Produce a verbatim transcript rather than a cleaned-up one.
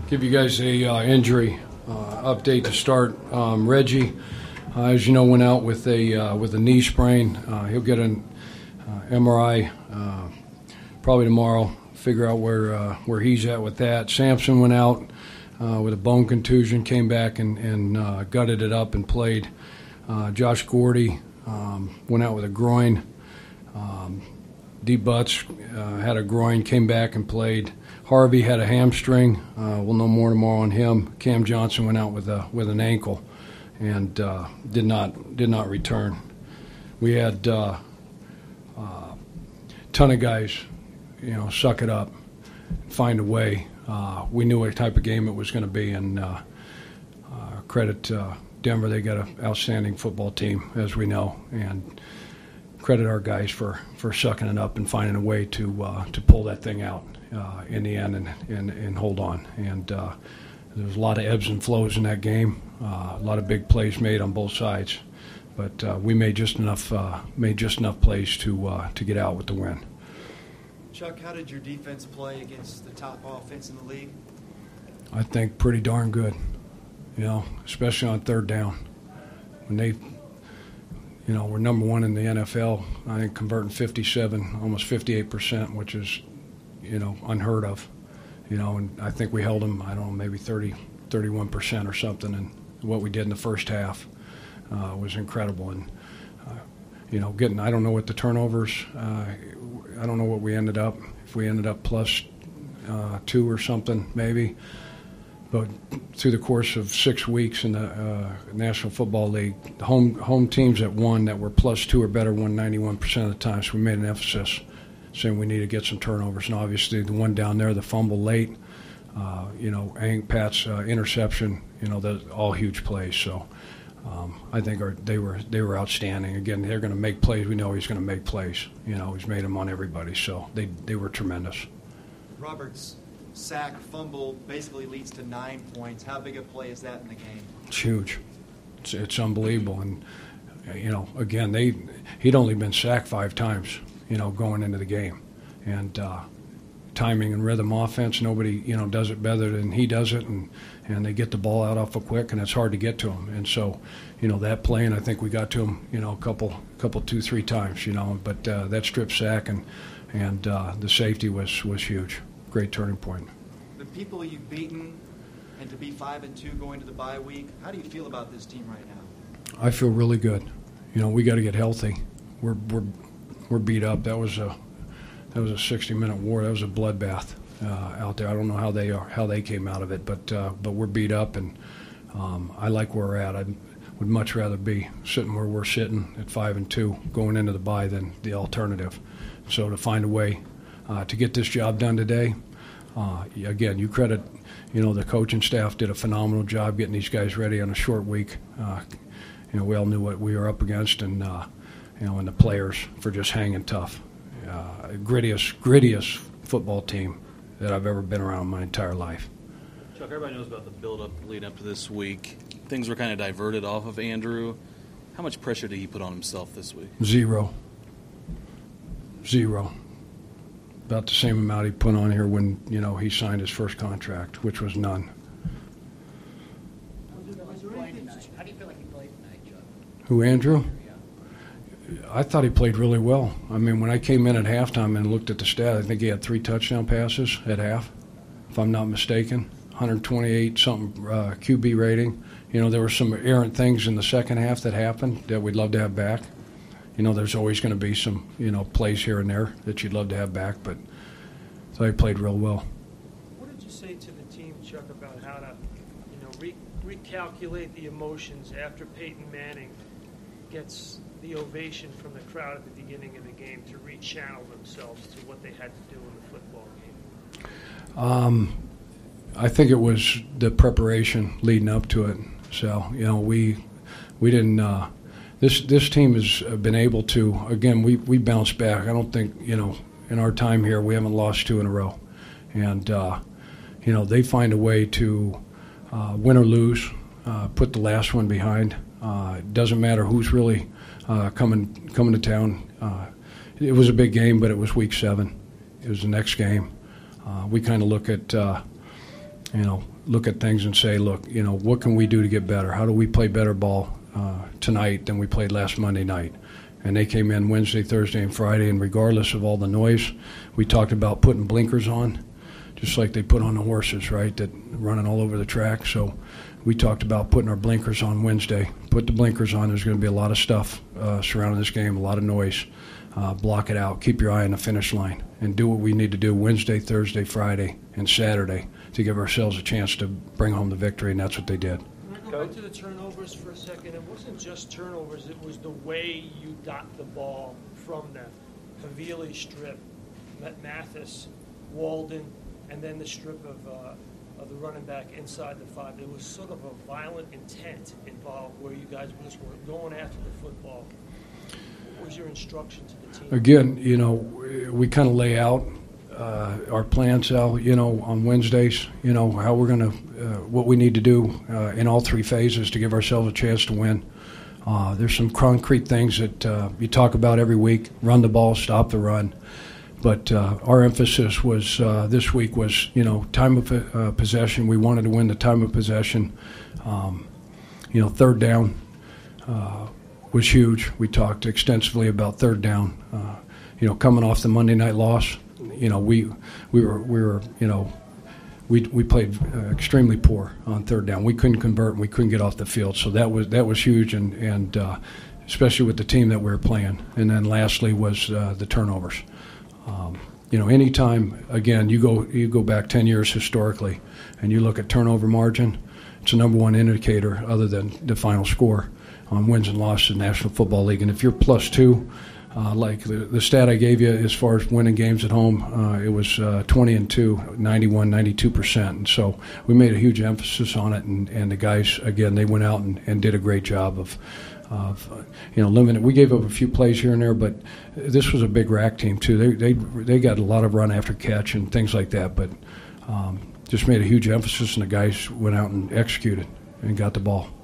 give you guys a uh, injury uh, update to start. Um, Reggie, uh, as you know, went out with a uh, with a knee sprain. Uh, he'll get an uh, M R I uh, probably tomorrow. Figure out where uh, where he's at with that. Sampson went out uh, with a bone contusion, came back and, and uh, gutted it up and played. Uh, Josh Gordy um, went out with a groin. Um, D. Butts uh, had a groin, came back and played. Harvey had a hamstring. Uh, we'll know more tomorrow on him. Cam Johnson went out with a with an ankle, and uh, did not did not return. We had uh, a uh, ton of guys, you know, suck it up, find a way. Uh, we knew what type of game it was going to be, and uh, uh, credit uh, Denver. They got an outstanding football team, as we know, and credit our guys for, for sucking it up and finding a way to uh, to pull that thing out uh, in the end and, and, and hold on. And uh, there was a lot of ebbs and flows in that game, uh, a lot of big plays made on both sides, but uh, we made just enough uh, made just enough plays to uh, to get out with the win. Chuck, how did your defense play against the top offense in the league? I think pretty darn good, you know, especially on third down. When they You know, we're number one in the N F L, I think, converting fifty-seven, almost fifty-eight percent, which is, you know, unheard of. You know, and I think we held them, I don't know, maybe thirty, thirty-one percent or something. And what we did in the first half uh, was incredible. And, uh, you know, getting, I don't know what the turnovers, uh, I don't know what we ended up, if we ended up plus uh, two or something, maybe. But through the course of six weeks in the uh, National Football League, the home home teams that won that were plus two or better won ninety-one percent of the time. So we made an emphasis saying we need to get some turnovers. And obviously the one down there, the fumble late, uh, you know, Hank Pat's uh, interception, you know, that's all huge plays. So um, I think our, they were they were outstanding. Again, they're going to make plays. We know he's going to make plays. You know, he's made them on everybody. So they, they were tremendous. Roberts' sack, fumble basically leads to nine points. How big a play is that in the game? It's huge. It's, it's unbelievable. And, you know, again, they he'd only been sacked five times, you know, going into the game. And uh, timing and rhythm offense, nobody, you know, does it better than he does it. And, and they get the ball out awful quick, and it's hard to get to him. And so, you know, that play, and I think we got to him, you know, a couple, couple two, three times, you know. But uh, that strip sack and, and uh, the safety was, was huge. Great turning point. The people you've beaten, and to be five and two going to the bye week, how do you feel about this team right now? I feel really good. You know, we got to get healthy. We're we're we're beat up. That was a that was a sixty minute war. That was a bloodbath uh, out there. I don't know how they are how they came out of it, but uh, but we're beat up, and um, I like where we're at. I would much rather be sitting where we're sitting at five and two going into the bye than the alternative. So to find a way uh, to get this job done today. Uh, again, you credit, you know, the coaching staff did a phenomenal job getting these guys ready on a short week. Uh, you know, we all knew what we were up against, and uh, you know, and the players for just hanging tough. Uh, grittiest, grittiest football team that I've ever been around in my entire life. Chuck, everybody knows about the build-up leading up to this week. Things were kind of diverted off of Andrew. How much pressure did he put on himself this week? Zero. Zero. About the same amount he put on here when, you know, he signed his first contract, which was none. How do you feel like he played tonight, Chuck? Who, Andrew? I thought he played really well. I mean, when I came in at halftime and looked at the stat, I think he had three touchdown passes at half, if I'm not mistaken. one twenty-eight something uh, Q B rating. You know, there were some errant things in the second half that happened that we'd love to have back. You know, there's always going to be some, you know, plays here and there that you'd love to have back, but I thought he played real well. What did you say to the team, Chuck, about how to, you know, re- recalculate the emotions after Peyton Manning gets the ovation from the crowd at the beginning of the game to rechannel themselves to what they had to do in the football game? Um, I think it was the preparation leading up to it. So, you know, we we didn't uh, – This this team has been able to, again, we, we bounced back. I don't think, you know, in our time here, we haven't lost two in a row. And, uh, you know, they find a way to uh, win or lose, uh, put the last one behind. Uh, it doesn't matter who's really uh, coming coming to town. Uh, it was a big game, but it was week seven. It was the next game. Uh, we kind of look at, uh, you know, look at things and say, look, you know, what can we do to get better? How do we play better ball uh, tonight than we played last Monday night? And they came in Wednesday, Thursday, and Friday, and regardless of all the noise, we talked about putting blinkers on, just like they put on the horses, right, that running all over the track. So we talked about putting our blinkers on Wednesday. Put the blinkers on. There's going to be a lot of stuff uh, surrounding this game, a lot of noise. Uh, block it out. Keep your eye on the finish line and do what we need to do Wednesday, Thursday, Friday, and Saturday to give ourselves a chance to bring home the victory, and that's what they did. Can I go back to the turnovers for a second? It wasn't just turnovers. It was the way you got the ball from them. Havili strip, Mathis, Walden, and then the strip of, uh, of the running back inside the five. There was sort of a violent intent involved where you guys just were going after the football. What was your instruction to the team? Again, you know, we kind of lay out uh, our plans out, you know, on Wednesdays, you know, how we're going to, uh, what we need to do uh, in all three phases to give ourselves a chance to win. Uh, there's some concrete things that uh, you talk about every week, run the ball, stop the run. But uh, our emphasis was uh, this week was, you know, time of uh, possession. We wanted to win the time of possession. Um, you know, third down uh, was huge. We talked extensively about third down. Uh, you know, coming off the Monday night loss, you know, we we were we were you know we we played uh, extremely poor on third down. We couldn't convert and we couldn't get off the field. So that was that was huge, and and uh, especially with the team that we were playing. And then lastly was uh, the turnovers. Um, you know, anytime, again, you go you go back ten years historically and you look at turnover margin, it's the number one indicator other than the final score on wins and losses in the National Football League. And if you're plus two, uh, like the, the stat I gave you as far as winning games at home, uh, it was uh, twenty and two, ninety-one, ninety-two percent. And so we made a huge emphasis on it. And, and the guys, again, they went out and, and did a great job of Of, uh, you know, limited. We gave up a few plays here and there, but this was a big rack team too. They they they got a lot of run after catch and things like that, but um, just made a huge emphasis, and the guys went out and executed and got the ball.